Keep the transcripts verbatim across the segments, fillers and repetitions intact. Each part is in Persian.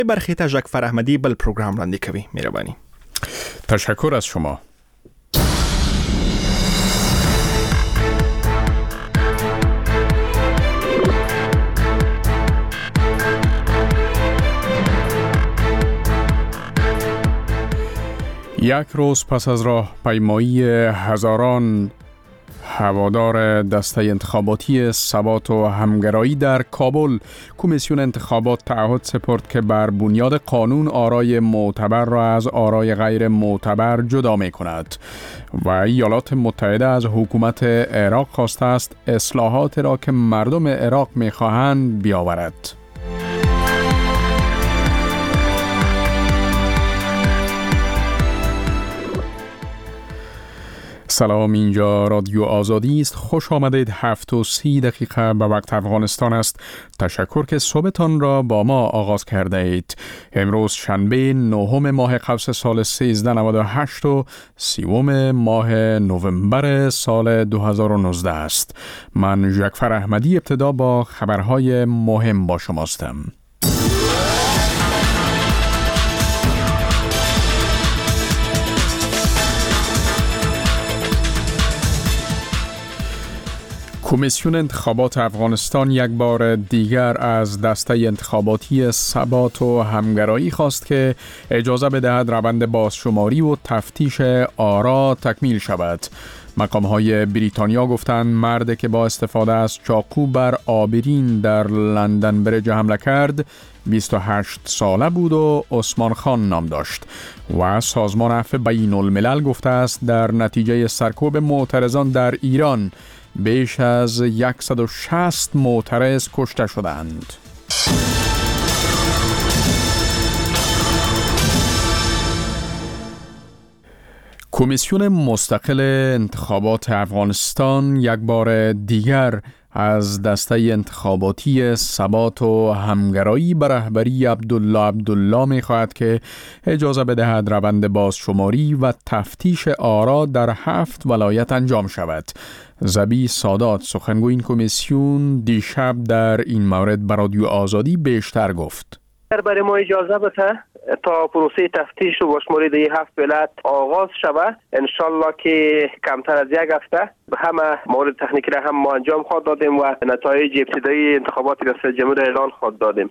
برخی ته جعفر احمدی بل پروگرام وړاندې کوي. مهرباني. تشکر از شما. یک روز پس از راهپیمایی هزاران هوادار دسته انتخاباتی ثبات و همگرایی در کابل، کمیسیون انتخابات تعهد سپرد که بر بنیاد قانون آرای معتبر را از آرای غیر معتبر جدا می کند و ایالات متحده از حکومت عراق خواسته است اصلاحات را که مردم عراق می خواهند بیاورد. سلام، اینجا رادیو آزادی است. خوش آمدید. هفت و سی دقیقه به وقت افغانستان است. تشکر که صبحتان را با ما آغاز کرده اید. امروز شنبه نهم ماه قوس سال سیزده نود و هشت و سیوم ماه نوامبر سال دو هزار و نوزده است. من جعفر احمدی ابتدا با خبرهای مهم با شماستم. کمیسیون انتخابات افغانستان یک بار دیگر از دسته انتخاباتی ثبات و همگرایی خواست که اجازه بدهد روند بازشماری و تفتیش آرا تکمیل شود. مقام‌های بریتانیا گفتند مردی که با استفاده از چاقو بر آبرین در لندن بریج حمله کرد بیست و هشت ساله بود و عثمان خان نام داشت و سازمان عفو بین الملل گفته است در نتیجه سرکوب معترضان در ایران بیش از صد و شصت معترض کشته شدند. کمیسیون مستقل انتخابات افغانستان یک بار دیگر از دسته انتخاباتی ثبات و همگرایی به رهبری عبدالله عبدالله می خواهد که اجازه بدهد روند بازشماری و تفتیش آرا در هفت ولایت انجام شود. زبی سادات سخنگوی این کمیسیون دیشب در این مورد به رادیو آزادی بیشتر گفت. برای ما اجازه بده تا پروسه تفتیش و بازشماری در هفت ولایت آغاز شود. انشالله که کمتر از یک هفته همه مورد تکنیکی را هم ما انجام خواهد دادیم و نتایج ابتدایی انتخابات ریاست جمهوری اعلان خواهد دادیم.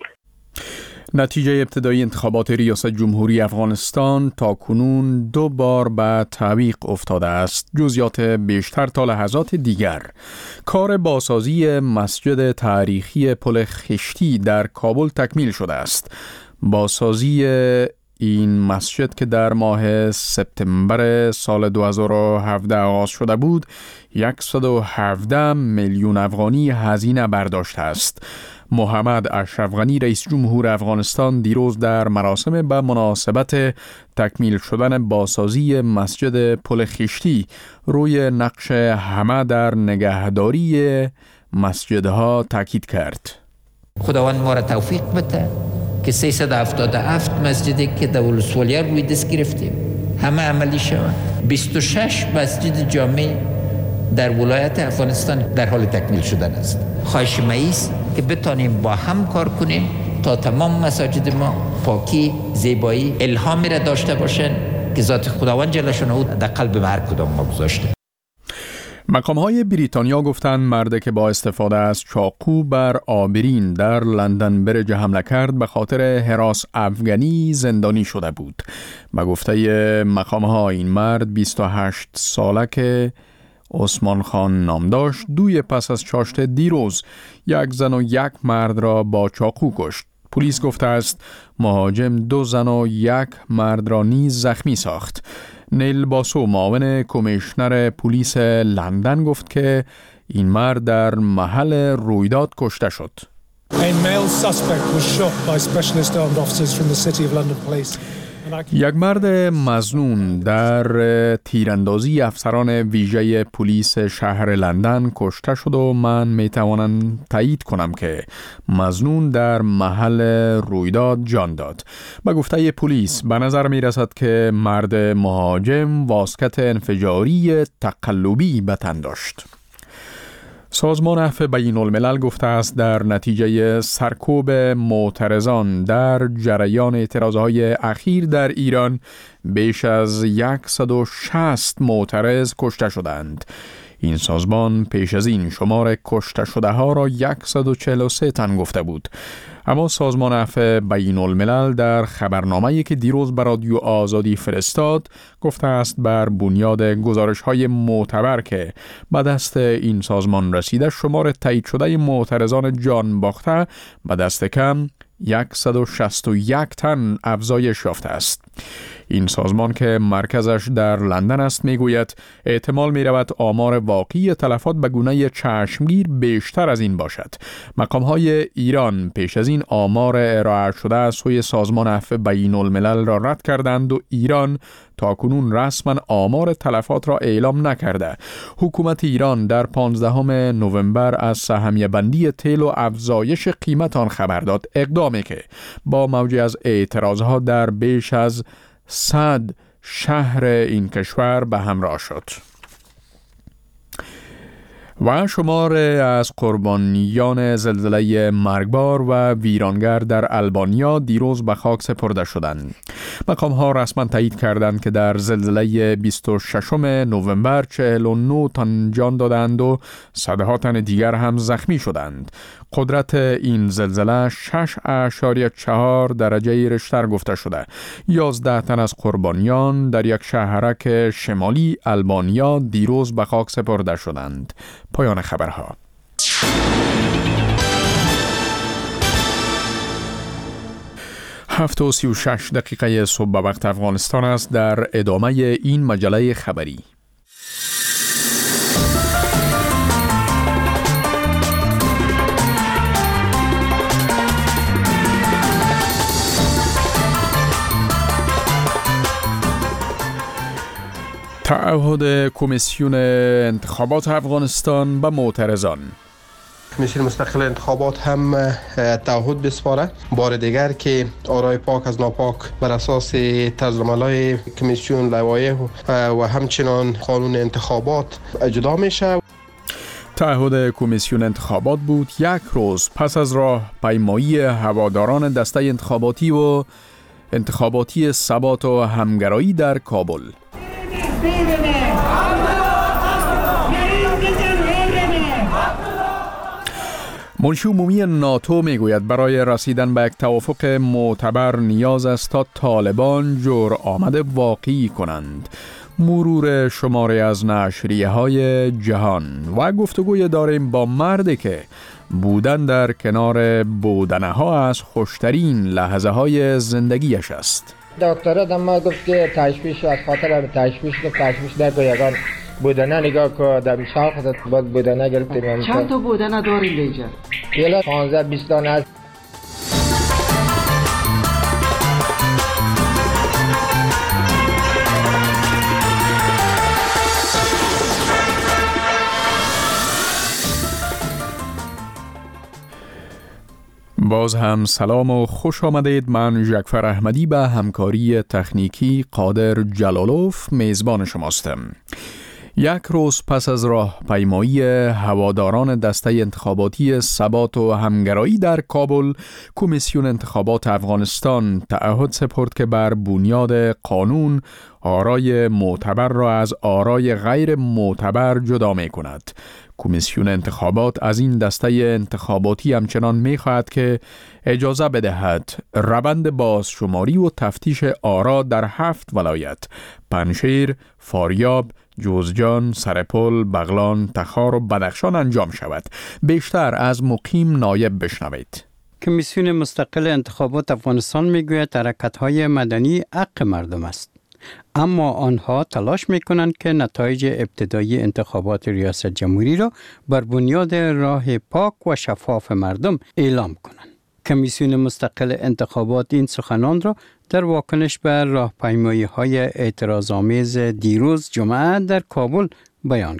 نتیجه ابتدایی انتخابات ریاست جمهوری افغانستان تا کنون دو بار به تعویق افتاده است. جزئیات بیشتر تا لحظات دیگر. کار بازسازی مسجد تاریخی پل خشتی در کابل تکمیل شده است. بازسازی این مسجد که در ماه سپتامبر سال دو هزار و هفده آغاز شده بود، صد و هفده میلیون افغانی هزینه برداشته است. محمد اشرف غنی رئیس جمهور افغانستان دیروز در مراسم به مناسبت تکمیل شدن بازسازی مسجد پل خشتی روی نقش همه در نگهداری مسجدها تاکید کرد. خداوند ما را توفیق بده که سیصد و هفتاد و هفت مسجدی که در ولسوالیه روی دست گرفتیم همه عملی شود. بیست و شش مسجد جامع در ولایت افغانستان در حال تکمیل شدن است. خواهش ما است که بتانیم با هم کار کنیم تا تمام مساجد ما پاکی، زیبایی، الهامی را داشته باشند که ذات خداوند جل شانه در قلب هر کدام ما گذاشته. مقام‌های بریتانیا گفتند مردی که با استفاده از چاقو بر آبرین در لندن بریج حمله کرد به خاطر هراس افغانی زندانی شده بود. به گفته مقام‌ها این مرد بیست و هشت ساله که عثمان خان نام داشت دوی پس از چاشت دیروز یک زن و یک مرد را با چاقو کشت. پلیس گفته است مهاجم دو زن و یک مرد را نیز زخمی ساخت. نیل باسو معاون کمیشنر پلیس لندن گفت که این مرد در محل رویداد کشته شد. A male suspect was shot by specialist armed officers from the City of London Police. یک مرد مظنون در تیراندازی افسران ویژه پلیس شهر لندن کشته شد و من میتوانم تایید کنم که مظنون در محل رویداد جان داد. به گفته پلیس به نظر می رسد که مرد مهاجم واسکت انفجاری تقلبی به تن داشت. سازمان عفو بین الملل گفته است در نتیجه سرکوب معترضان در جریان اعتراضهای اخیر در ایران بیش از صد و شصت معترض کشته شدند. این سازمان پیش از این شمار کشته شده ها را صد و چهل و سه تن گفته بود. اما سازمان عفو بین الملل در خبرنامه‌ای که دیروز بر رادیو آزادی فرستاد گفته است بر بنیاد گزارش‌های معتبر که به دست این سازمان رسیده شمار تایید شده معترضان جان باخته به دست کم صد و شصت و یک تن افزایش یافته است. این سازمان که مرکزش در لندن است میگوید احتمال می رود آمار واقعی تلفات به گونه چشمگیر بیشتر از این باشد. مقام‌های ایران پیش از این آمار ارائه شده از سوی سازمان عفو بین الملل را رد کردند و ایران تاکنون رسما آمار تلفات را اعلام نکرده. حکومت ایران در پانزدهم نوامبر از سهمیه بندی تیل و افزایش قیمت آن خبر داد، اقدامی که با موجی از اعتراضها در بیش از صد شهر این کشور به همراه شد. و شمار از قربانیان زلزله مرگبار و ویرانگر در البانیا دیروز به خاک سپرده شدند. مقام ها رسما تایید کردند که در زلزله بیست و ششم نوامبر چهل و نه تن جان دادند و صدها تن دیگر هم زخمی شدند. قدرت این زلزله شش اشاریه چهار درجه ریشتر گفته شده. یازده تن از قربانیان در یک شهرک شمالی البانیا دیروز به خاک سپرده شدند. پایان خبرها. هفت و سی و شش دقیقه صبح به وقت افغانستان است. در ادامه این مجله خبری تعهد کمیسیون انتخابات افغانستان به معترضان. کمیسیون مستقل انتخابات هم تعهد بسپاره بار دیگر که آرای پاک از ناپاک بر اساس طرزالعمل‌های کمیسیون لوایح و همچنان قانون انتخابات اجرا میشه. تعهد کمیسیون انتخابات بود یک روز پس از راه پیمایی هواداران دسته انتخاباتی و انتخاباتی ثبات و همگرایی در کابل. منشی عمومی ناتو میگوید برای رسیدن به یک توافق معتبر نیاز است تا طالبان جور آمد واقعی کنند. مرور شماری از نشریه های جهان و گفتگوی داریم با مردی که بودن در کنار بودنه ها از خوشترین لحظه های زندگیش است. دکتر دم گفت که تشویش از خاطر تشویش گفت تشویش نکو یگان بودنه نگاه که در شاخ باید بودنه گرفتیم. چند تا بودنه داریم دیجا؟ یلا پانزده بیست دانه است. باز هم سلام و خوش آمدید. من جعفر احمدی به همکاری تکنیکی قادر جلالوف میزبان شماستم. یک روز پس از راه پیمایی هواداران دسته انتخاباتی ثبات و همگرایی در کابل، کمیسیون انتخابات افغانستان تعهد سپرد که بر بنیاد قانون آرای معتبر را از آرای غیر معتبر جدا می کند. کمیسیون انتخابات از این دسته انتخاباتی همچنان می خواهد که اجازه بدهد روند بازشماری و تفتیش آرا در هفت ولایت پنشیر، فاریاب، جوزجان، سرپل، بغلان، تخار و بدخشان انجام شود. بیشتر از مقیم نایب بشنوید. کمیسیون مستقل انتخابات افغانستان میگوید حرکت‌های مدنی حق مردم است، اما آنها تلاش میکنند که نتایج ابتدایی انتخابات ریاست جمهوری را بر بنیاد راه پاک و شفاف مردم اعلام کنند. کمیسیون مستقل انتخابات این سخنان را در واکنش به راهپیمایی‌های اعتراض‌آمیز دیروز جمعه در کابل بیان کرد.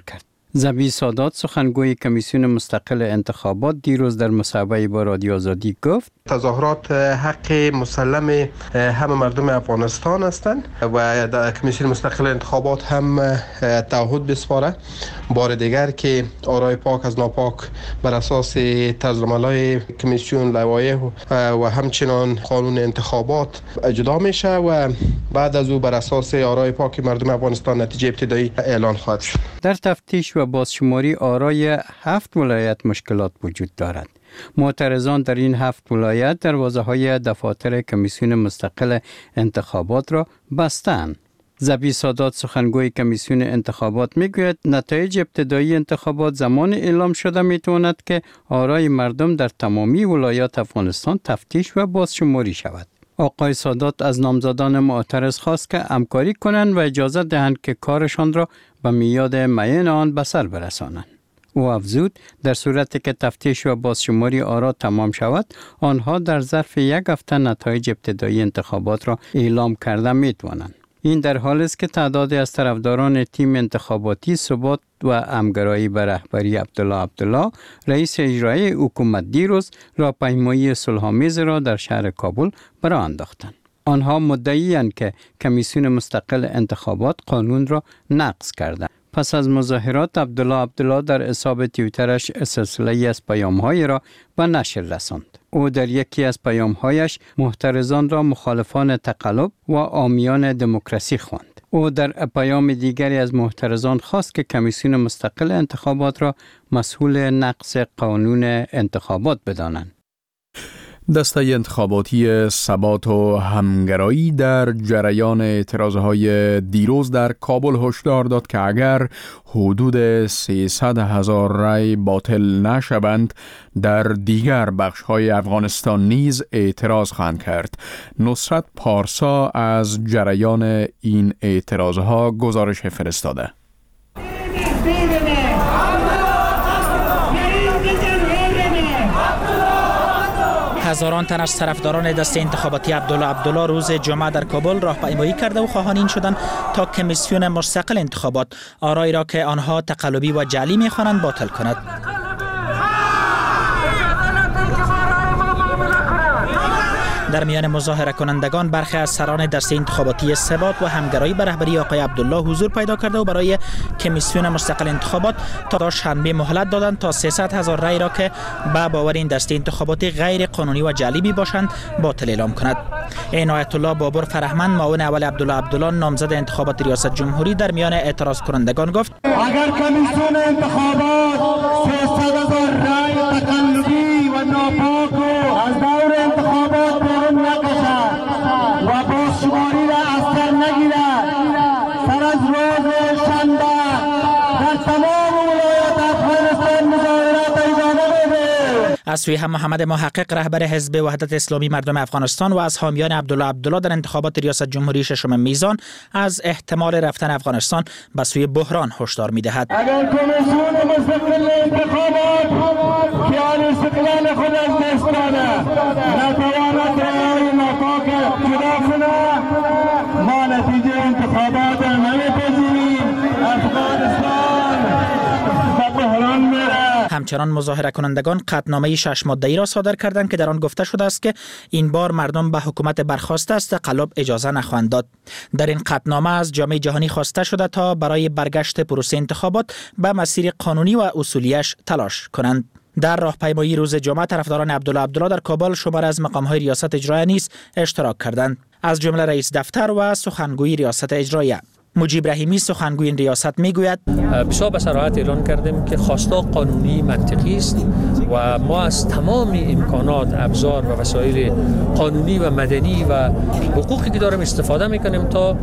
زبی سادات سخنگوی کمیسیون مستقل انتخابات دیروز در مصاحبه با رادیو آزادی گفت تظاهرات حق مسلم همه مردم افغانستان هستند و در کمیسیون مستقل انتخابات هم تعهد بسپاره بار دیگر که آرای پاک از ناپاک بر اساس طرزالعمل‌های کمیسیون لایحه و همچنان قانون انتخابات اجرا میشه و بعد از او بر اساس آرای پاک مردم افغانستان نتیجه ابتدایی اعلان خواهد شد. در تفتیش و بازشماری آرای هفت ولایت مشکلات وجود دارد. معترضان در این هفت ولایت دروازه‌های دفاتر کمیسیون مستقل انتخابات را بستند. زبی سادات سخنگوی کمیسیون انتخابات میگوید نتایج ابتدایی انتخابات زمان اعلام شده میتواند که آرای مردم در تمامی ولایات افغانستان تفتیش و بازشماری شود. آقای سادات از نامزدان معترض خواست که همکاری کنند و اجازه دهند که کارشان را به میعاد معین آن به سر برسانند. او افزود در صورتی که تفتیش و بازشماری آرا تمام شود، آنها در ظرف یک هفته نتایج ابتدایی انتخابات را اعلام کرده میتوانند. این در حالی است که تعدادی از طرفداران تیم انتخاباتی ثبات و همگرایی به رهبری عبدالله عبدالله رئیس اجرایی حکومت دیروز راهپیمایی صلح‌آمیز را در شهر کابل برآ انداختند. آنها مدعی‌اند که کمیسیون مستقل انتخابات قانون را نقض کرده. پس از مظاهرات عبدالله عبدالله در حساب توییترش سلسله‌ای از پیام‌های را به نشر رساند. او در یکی از پیام‌هایش محترضان را مخالفان تقلب و عامیان دموکراسی خواند. او در پیام دیگری از محترضان خواست که کمیسیون مستقل انتخابات را مسئول نقض قانون انتخابات بدانند. دسته انتخاباتی ثبات و همگرایی در جریان اعتراضهای دیروز در کابل هشدار داد که اگر حدود سیصد هزار رای باطل نشوند در دیگر بخش‌های افغانستان نیز اعتراض خواهند کرد. نصرت پارسا از جریان این اعتراضها گزارش فرستاده. هزاران تن از طرفداران دسته انتخاباتی عبدالله عبدالله روز جمعه در کابل راهپیمایی کرده و خواهان این شدند تا کمیسیون مستقل انتخابات آرایی را که آنها تقلبی و جعلی می‌خوانند باطل کند. در میان مظاهره کنندگان برخی از سران دسته انتخاباتی ثبات و همگرایی به رهبری آقای عبدالله حضور پیدا کرده و برای کمیسیون مستقل انتخابات تا شنبه مهلت دادند تا سیصد هزار رای را که به باور این دسته انتخاباتی غیر قانونی و جعلی می باشند باطل اعلام کند. عنایت الله بابر فرهمند معاون اول عبدالله عبدالله نامزد انتخابات ریاست جمهوری در میان اعتراض کنندگان گفت اگر کمیسیون انتخابات سیصد هزار رای تقلبی و ناپاک از دور انتخابات بیرون نکشد و بازشماری را از سر نگیرد، سر از روز شنبه در تمام ولایات افغانستان مظاهرات ادامه بده. از سوی هم محمد محقق رهبر حزب وحدت اسلامی مردم افغانستان و از حامیان عبدالله عبدالله در انتخابات ریاست جمهوری ششم میزان از احتمال رفتن افغانستان به سوی بحران هشدار می‌دهد. اگر کمیسیون مستقل انتخابات که آن استقلال خود از دست داده نتواند رای ناپاک جدا کند، ما نتیجه انتخابات نمی‌پذیریم. افغانستان به بحران میره. همچنان مظاهره کنندگان قطعنامه شش ماده‌ای را صادر کردند که در آن گفته شده است که این بار مردم به حکومت برخاسته است تقلب اجازه نخواهند داد. در این قطعنامه از جامعه جهانی خواسته شده تا برای برگشت پروسه انتخابات به مسیر قانونی و اصولیش تلاش کنند. در راهپیمایی روز جمعه طرفداران عبدالله عبدالله در کابل شمار از مقام‌های ریاست اجرایی نیز اشتراک کردند، از جمله رئیس دفتر و سخنگوی ریاست اجرایی. مجیب رحیمی سخنگوی این ریاست میگوید بسیار به صراحت اعلان کردیم که خواسته قانونی منطقی است و ما از تمام امکانات، ابزار و وسایل قانونی و مدنی و حقوقی که داریم استفاده میکنیم تا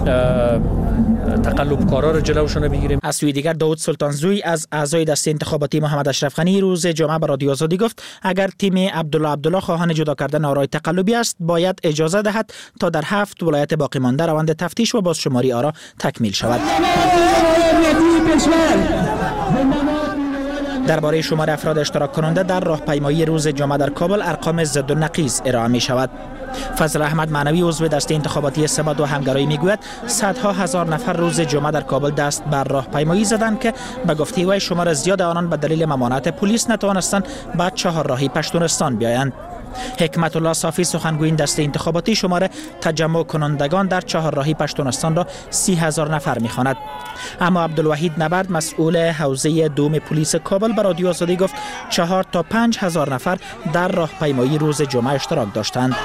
تقلبکارا را جلوشون بگیریم. از سوی دیگر داود سلطانزوی از اعضای دسته انتخاباتی محمد اشرف غنی روز جمعه به رادیو آزادی گفت اگر تیم عبدالله عبدالله خواهان جدا کردن آرای تقلبی است باید اجازه دهد تا در هفت ولایت باقی مانده روند تفتیش و بازشماری آرا تکمیل شود. درباره شمار افراد اشتراک کننده در راهپیمایی روز جمعه در کابل ارقام ضد و نقیض ارائه می شود. فضل احمد معنوی عضو دسته انتخاباتی ثبات و همگرایی میگوید صدها هزار نفر روز جمعه در کابل دست بر راهپیمایی زدند که به گفته وی شمار زیاد آنان به دلیل ممانعت پلیس نتوانستند به چهارراهی پشتونستان بیایند. حکمت الله صافی سخنگوی دسته انتخاباتی شمار تجمع کنندگان در چهارراهی پشتونستان را سی هزار نفر می‌خواند. اما عبدالوحید نبرد مسئول حوزه دوم پلیس کابل به رادیو آزادی گفت چهار تا پنج هزار نفر در راهپیمایی روز جمعه اشتراک داشتند.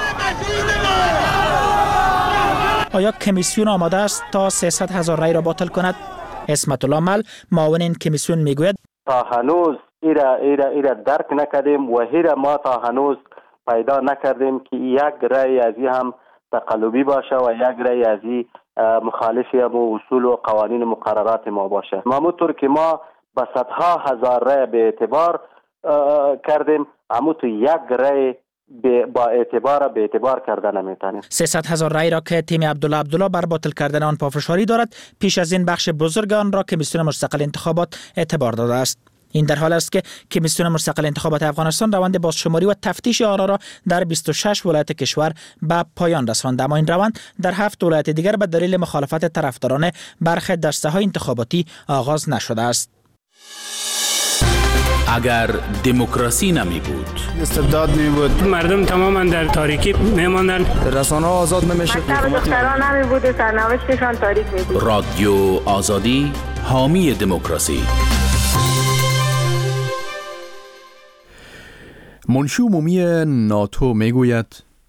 آیا کمیسیون آماده است تا سیصد هزار رای را باطل کند؟ اسمت الله مل معاون این کمیسیون میگوید تا هنوز ایرا ایرا ایرا درک نکردیم و هیرا ما تا هنوز پیدا نکردیم که یک رای ازی هم تقلبی باشه و یک رای ازی مخالفی با اصول و قوانین مقررات ما باشه. همونطور که ما به صدها هزار رای به اعتبار کردیم، اما تو یک رای با اعتبار به اعتبار کردن نمیتونیم. سیصد هزار رای را که تیم عبدالله عبدالله بر باطل کردن آن پافشاری دارد، پیش از این بخش بزرگ آن را کمیسیون مستقل انتخابات اعتبار داده است. این در حال است که کمیسیون مستقل انتخابات افغانستان روند بازشماری و تفتیش آرا را در بیست و شش ولایت کشور به پایان رساند، اما این روند در هفت ولایت دیگر به دلیل مخالفت طرفداران برخی دسته‌های انتخاباتی آغاز نشده است. اگر دموکراسی نمی بود، استبداد می بود، مردم تماما در تاریکی می ماندند، رسانه ها آزاد نمیشد، دختران نمی بود و سرنوشتشان تاریک می بود. رادیو آزادی حامی دموکراسی. منشی عمومی ناتو میگوید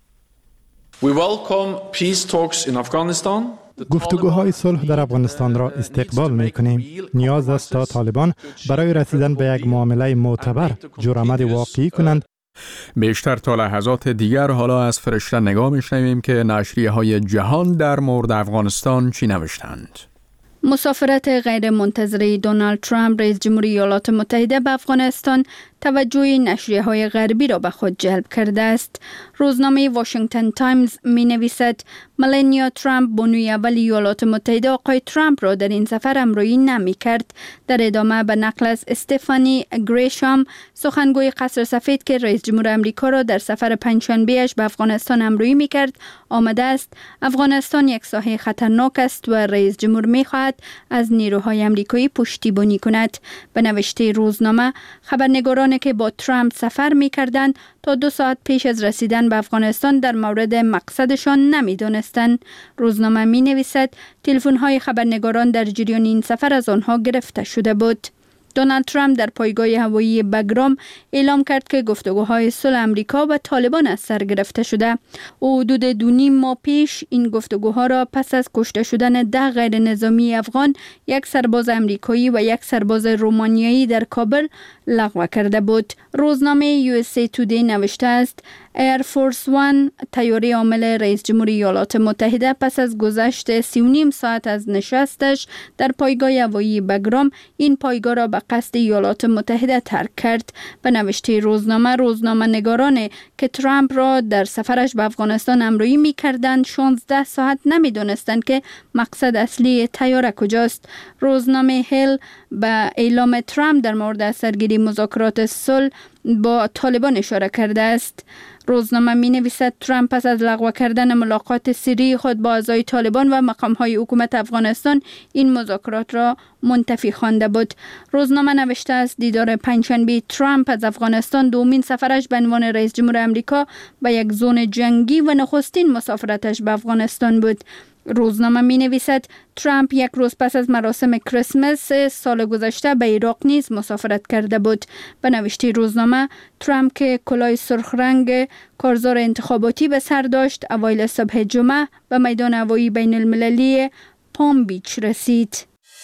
We welcome peace talks in Afghanistan. گفتگوهای صلح در افغانستان را استقبال می‌کنیم. نیاز است تا طالبان برای رسیدن به یک معامله معتبر جرأت واقعی کنند. بیشتر تا لحظات دیگر حالا از فرشته نگاه می‌شنویم که نشریه‌های جهان در مورد افغانستان چی نوشتند. مسافرت غیر منتظره دونالد ترامپ رئیس جمهوری ایالات متحده به افغانستان توجه نشریه‌های غربی را به خود جلب کرده است. روزنامه واشنگتن تایمز می نویسد ملانیا ترامپ بانوی اول ایالات متحده آقای ترامپ را در این سفر همراهی نمی کرد. در ادامه به نقل از استفانی گریشام سخنگوی قصر سفید که رئیس جمهور آمریکا را در سفر پنجشنبه‌اش به افغانستان همراهی می کرد آمده است افغانستان یک ساحه خطرناک است و رئیس جمهور می خواهد از نیروهای آمریکایی پشتیبانی کند. به نوشته روزنامه خبرنگاران که با ترامپ سفر می کردند تا دو ساعت پیش از رسیدن به افغانستان در مورد مقصدشان نمی دانستند. روزنامه می نویسد تلفن های خبرنگاران در جریان این سفر از آنها گرفته شده بود. دونالد ترامپ در پایگاه هوایی بگرام اعلام کرد که گفتگوهای صلح آمریکا و طالبان از سر گرفته شده. او حدود دو نیم ماه پیش این گفتگوها را پس از کشته شدن ده غیر نظامی افغان، یک سرباز آمریکایی و یک سرباز رومانیایی در کابل لغو کرده بود. روزنامه یو اس ای تودی نوشته است ایر فورس وان طیاره حامل رئیس جمهوری ایالات متحده پس از گذشت سی و نیم ساعت از نشستش در پایگاه هوایی بگرام این پایگاه را به قصد ایالات متحده ترک کرد. به نوشته روزنامه روزنامه نگاران که ترامپ را در سفرش به افغانستان همراهی می کردند شانزده ساعت نمی دانستند که مقصد اصلی طیاره کجاست. روزنامه هیل به اعلام ترامپ در مورد سرگیری مذاکرات صلح با طالبان اشاره کرده است. روزنامه می نویسد ترامپ پس از لغو کردن ملاقات سری خود با اعضای طالبان و مقام‌های حکومت افغانستان این مذاکرات را منتفی خوانده بود. روزنامه نوشته است دیدار پنجشنبه ترامپ از افغانستان دومین سفرش به عنوان رئیس جمهور آمریکا به یک زون جنگی و نخستین مسافرتش به افغانستان بود. روزنامه می نویسد ترامپ یک روز پس از مراسم کریسمس سال گذشته به عراق نیز مسافرت کرده بود. به نوشته روزنامه ترامپ که کلاه سرخ رنگ کارزار انتخاباتی به سر داشت اوایل صبح جمعه به میدان هوایی بین المللی پام بیچ رسید.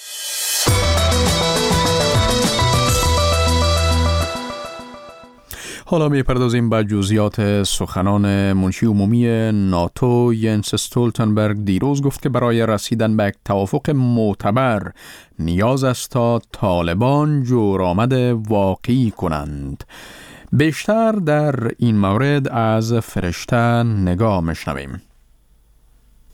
حالا می‌پردازیم به جزئیات سخنان منشی عمومی ناتو ینس استولتنبرگ. دیروز گفت که برای رسیدن به یک توافق معتبر نیاز است تا طالبان جرأت واقعی کنند. بیشتر در این مورد از فرشته نگاه می‌شنویم.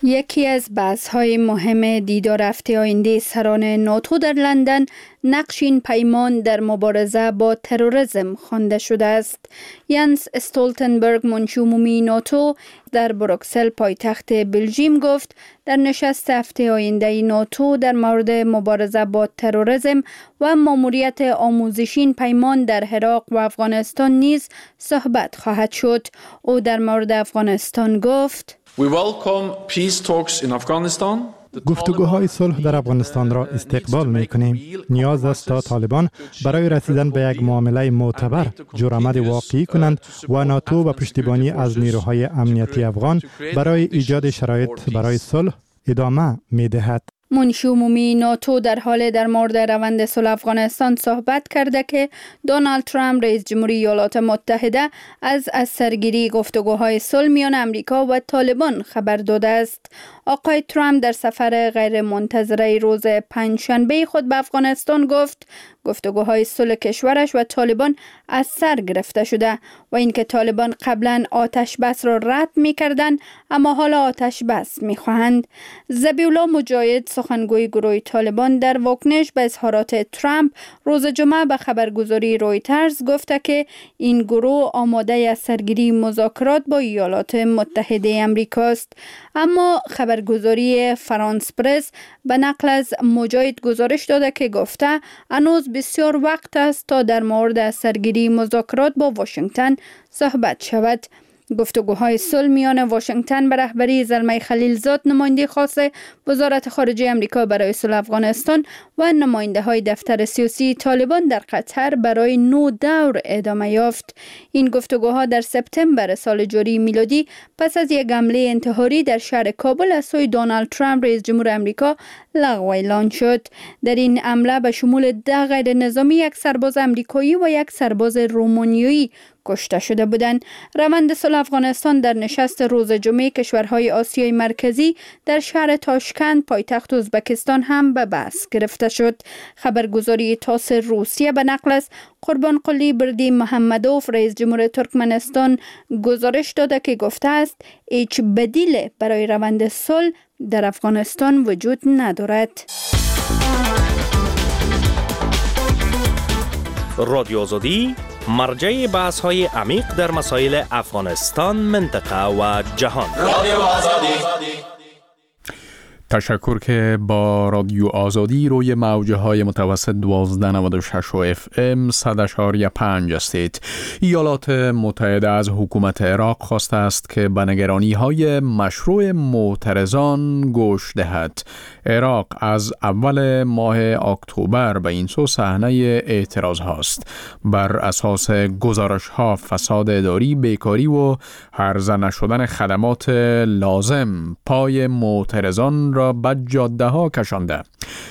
یکی از بحث‌های مهم دیدار هفته آینده سران ناتو در لندن نقش این پیمان در مبارزه با تروریسم خوانده شده است. ینس استولتنبرگ منشی عمومی ناتو در بروکسل پایتخت بلژیم گفت در نشست هفته آینده ناتو در مورد مبارزه با تروریسم و ماموریت آموزشی پیمان در عراق و افغانستان نیز صحبت خواهد شد. او در مورد افغانستان گفت: We welcome peace talks in Afghanistan. گفتگوهای صلح در افغانستان را استقبال می کنیم. نیاز است تا طالبان برای رسیدن به یک معامله معتبر جرأت واقعی کنند و ناتو و پشتیبانی از نیروهای امنیتی افغان برای ایجاد شرایط برای صلح ادامه می دهد. منشی عمومی ناتو در حال در مورد روند صلح افغانستان صحبت کرده که دونالد ترامپ رئیس جمهوری ایالات متحده از از سرگیری گفتگوهای صلح میان امریکا و طالبان خبر داده است. آقای ترامپ در سفر غیر منتظره روز پنجشنبه خود به افغانستان گفت گفتگوهای صلح کشورش و طالبان از سر گرفته شده و اینکه طالبان قبلا آتش بس را رد می‌کردند اما حالا آتش بس می‌خواهند. ذبیح‌الله مجاهد سخنگوی گروه طالبان در واکنش به اظهارات ترامپ روز جمعه به خبرگزاری رویترز گفته که این گروه آماده از سرگیری مذاکرات با ایالات متحده آمریکا است. اما خبرگزاری فرانس پرس به نقل از مجاهد گزارش داده که گفته هنوز بسیار وقت است تا در مورد سرگیری مذاکرات با واشنگتن صحبت شود. گفتگوهای صلح میان واشنگتن به رهبری زلمه خلیلزاد نماینده خاص وزارت خارجه آمریکا برای صلح افغانستان و نماینده های دفتر سیاسی طالبان در قطر برای نو دور ادامه یافت. این گفتگوها در سپتامبر سال جاری میلادی پس از یک حمله انتحاری در شهر کابل از سوی دونالد ترامپ رئیس جمهور آمریکا لغو اعلان شد. در این حمله به شمول ده غیر نظامی، یک سرباز آمریکایی و یک سرباز رومانیایی کشته شده بودند. روند صلح افغانستان در نشست روز جمعه کشورهای آسیای مرکزی در شهر تاشکند پایتخت ازبکستان هم به بحث گرفته شد. خبرگزاری تاس روسیه به نقل از قربانقلی بردی محمدوف رئیس جمهور ترکمنستان گزارش داده که گفته است هیچ بدیل برای روند صلح در افغانستان وجود ندارد. رادیو آزادی مرجع بحث های عمیق در مسائل افغانستان، منطقه و جهان. رادیو آزادی. تشکر که با رادیو آزادی روی موجه های متوسط دوازده نود و شش و اف ام صد اشاری پنج هستید. ایالات متحده از حکومت عراق خواسته است که به نگرانی های مشروع معترضان گوش دهد. عراق از اول ماه اکتبر به این سو صحنه اعتراض هاست. بر اساس گزارش ها فساد اداری، بیکاری و هرزه نشدن خدمات لازم پای معترضان را به جاده ها کشانده.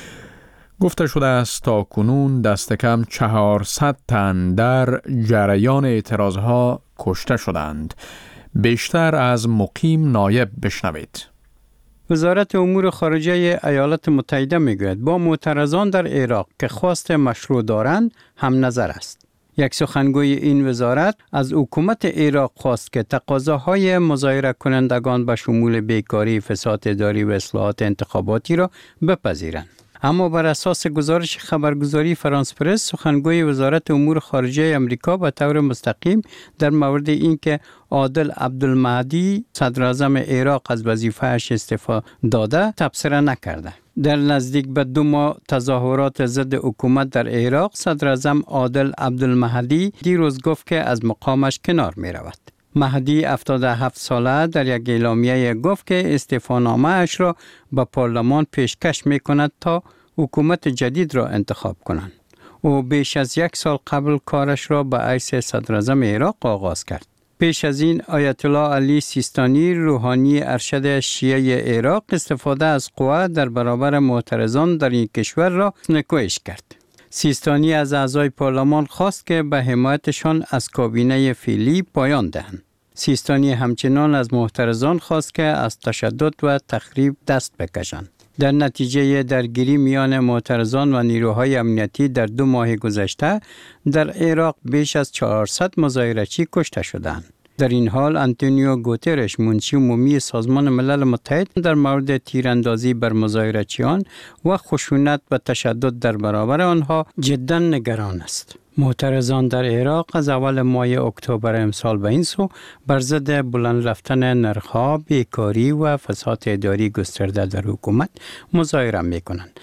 گفته شده است تا کنون دست کم چهارصد تن در جریان اعتراض ها کشته شدند. بیشتر از مقیم نایب بشنوید. وزارت امور خارجه ایالات متحده میگوید با معترضان در عراق که خواست مشروع دارند هم نظر است. یک سخنگوی این وزارت از حکومت عراق خواست که تقاضاهای مظاهره کنندگان به شمول بیکاری، فساد اداری و اصلاحات انتخاباتی را بپذیرند. اما بر اساس گزارش خبرگزاری فرانس پرس، سخنگوی وزارت امور خارجه امریکا به طور مستقیم در مورد اینکه عادل عبدالمهدی صدر اعظم عراق از وظیفه‌اش استعفا داده تبصره نکرده. در نزدیک به دو ماه تظاهرات ضد حکومت در عراق، صدر اعظم عادل عبدالمهدی دیروز گفت که از مقامش کنار می رود. مهدی هفتاد و هفت ساله در یک اعلامیه گفت که استعفانامه اش را به پارلمان پیشکش می کند تا حکومت جدید را انتخاب کنند. او بیش از یک سال قبل کارش را به حیث صدر اعظم عراق آغاز کرد. پیش از این آیت الله علی سیستانی روحانی ارشد شیعه عراق استفاده از قوه در برابر معترضان در این کشور را نکوهش کرد. سیستانی از اعضای پارلمان خواست که به حمایتشان از کابینه فعلی پایان دهند. سیستانی همچنان از معترضان خواست که از تشدد و تخریب دست بکشند. در نتیجه درگیری میان معترضان و نیروهای امنیتی در دو ماه گذشته در عراق بیش از چهارصد مظاهره‌چی کشته شدند. در این حال آنتونیو گوترش منشی عمومی سازمان ملل متحد در مورد تیراندازی بر مظاهرچیان و خشونت و تشدد در برابر آنها جدا نگران است. معترضان در عراق از اول ماه اکتبر امسال به این سو بر ضد بلند رفتن نرخ‌ها، بیکاری و فساد اداری گسترده در حکومت مظاهره می‌کنند.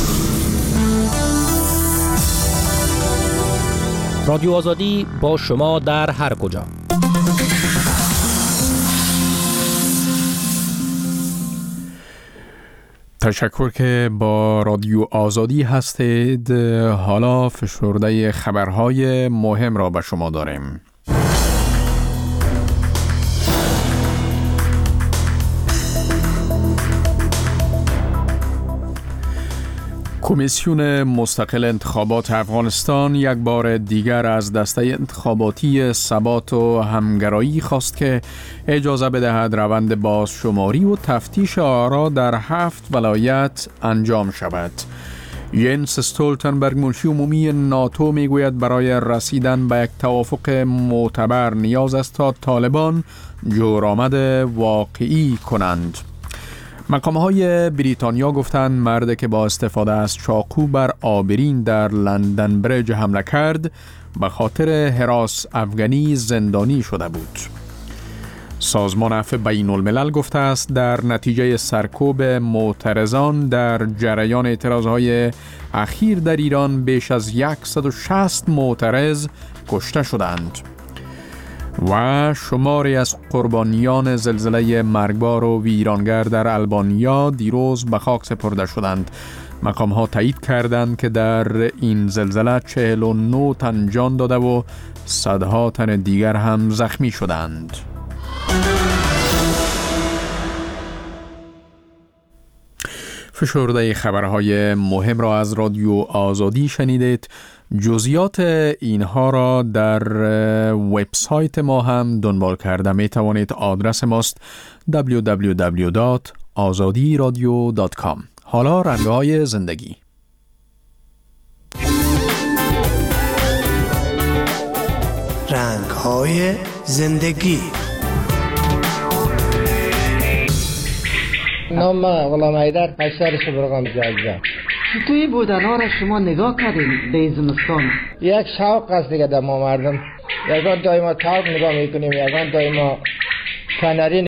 رادیو آزادی با شما در هر کجا. تشکر که با رادیو آزادی هستید. حالا فشرده خبرهای مهم را به شما داریم. کمیسیون مستقل انتخابات افغانستان یک بار دیگر از دسته انتخاباتی ثبات و همگرایی خواست که اجازه بدهد روند بازشماری و تفتیش آرا در هفت ولایت انجام شود. ینس استولتنبرگ منشی عمومی ناتو میگوید برای رسیدن به یک توافق معتبر نیاز است تا طالبان جورآمد واقعی کنند. مقام‌های بریتانیا گفتند مردی که با استفاده از چاقو بر آبرین در لندن بریج حمله کرد به خاطر هراس افغانی زندانی شده بود. سازمان عفو بین الملل گفته است در نتیجه سرکوب معترضان در جریان اعتراضهای اخیر در ایران بیش از صد و شصت معترض کشته شدند. و شماری از قربانیان زلزله مرگبار و ویرانگر در البانیا دیروز به خاک سپرده شدند. مقام ها تایید کردند که در این زلزله چهل و نه تن جان داده و صدها تن دیگر هم زخمی شدند. فشرده خبرهای مهم را از رادیو آزادی شنیدید. جزئیات اینها را در وبسایت ما هم دنبال کرده می توانید. آدرس ماست دبلیو دبلیو دبلیو دات آزادی رادیو دات کام. حالا رنگ‌های زندگی. رنگ‌های زندگی. نام غلام حیدر، اشتر شبرغان جاجا. توی بودنها را شما نگاه کردین به زمستان؟ یک شوق است دیگه در ما مردم. یکان دائما تاق نگاه میکنیم، یکان دائما کناری